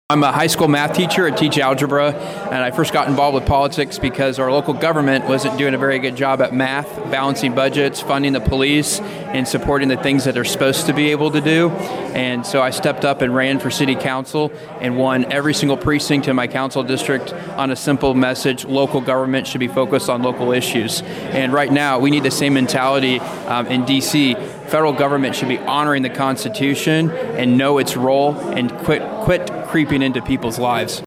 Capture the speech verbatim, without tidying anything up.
I'm a high school math teacher. I teach algebra, and I first got involved with politics because our local government wasn't doing a very good job at math, balancing budgets, funding the police, and supporting the things that they're supposed to be able to do. And so I stepped up and ran for city council and won every single precinct in my council district on a simple message: local government should be focused on local issues. And right now, we need the same mentality um, in D C. Federal government should be honoring the Constitution and know its role and quit quit creeping into people's lives.